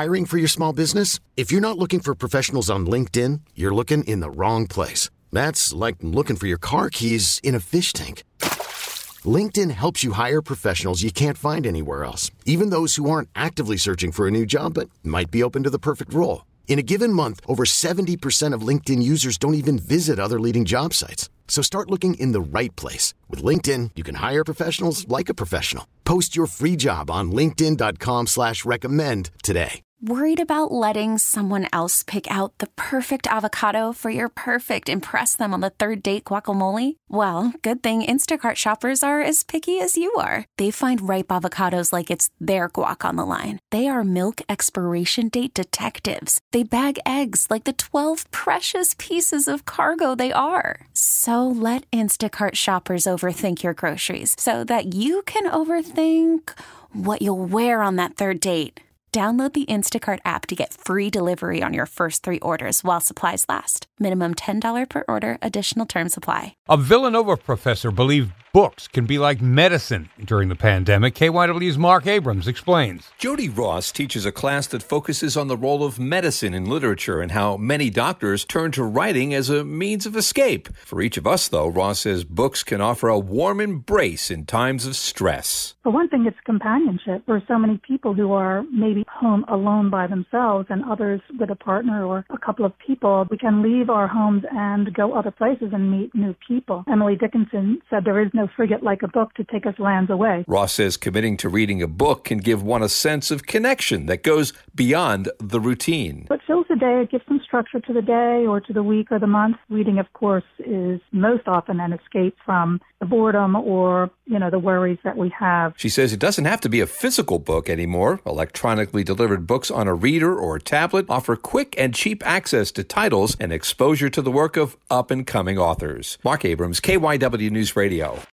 Hiring for your small business? If you're not looking for professionals on LinkedIn, you're looking in the wrong place. That's like looking for your car keys in a fish tank. LinkedIn helps you hire professionals you can't find anywhere else, even those who aren't actively searching for a new job but might be open to the perfect role. In a given month, over 70% of LinkedIn users don't even visit other leading job sites. So start looking in the right place. With LinkedIn, you can hire professionals like a professional. Post your free job on linkedin.com/recommend today. Worried about letting someone else pick out the perfect avocado for your perfect impress them on the third date guacamole? Well, good thing Instacart shoppers are as picky as you are. They find ripe avocados like it's their guac on the line. They are milk expiration date detectives. They bag eggs like the 12 precious pieces of cargo they are. So let Instacart shoppers overthink your groceries so that you can overthink what you'll wear on that third date. Download the Instacart app to get free delivery on your first 3 orders while supplies last. Minimum $10 per order. Additional terms apply. A Villanova professor believed books can be like medicine during the pandemic. KYW's Mark Abrams explains. Jody Ross teaches a class that focuses on the role of medicine in literature and how many doctors turn to writing as a means of escape. For each of us, though, Ross says books can offer a warm embrace in times of stress. For one thing, it's companionship. For so many people who are maybe home alone by themselves and others with a partner or a couple of people, we can leave our homes and go other places and meet new people. Emily Dickinson said there is no frigate like a book to take us lands away. Ross says committing to reading a book can give one a sense of connection that goes beyond the routine. What fills the day, it gives some structure to the day or to the week or the month. Reading, of course, is most often an escape from the boredom or, the worries that we have. She says it doesn't have to be a physical book anymore. Electronically delivered books on a reader or a tablet offer quick and cheap access to titles and exposure to the work of up-and-coming authors. Mark Abrams, KYW News Radio.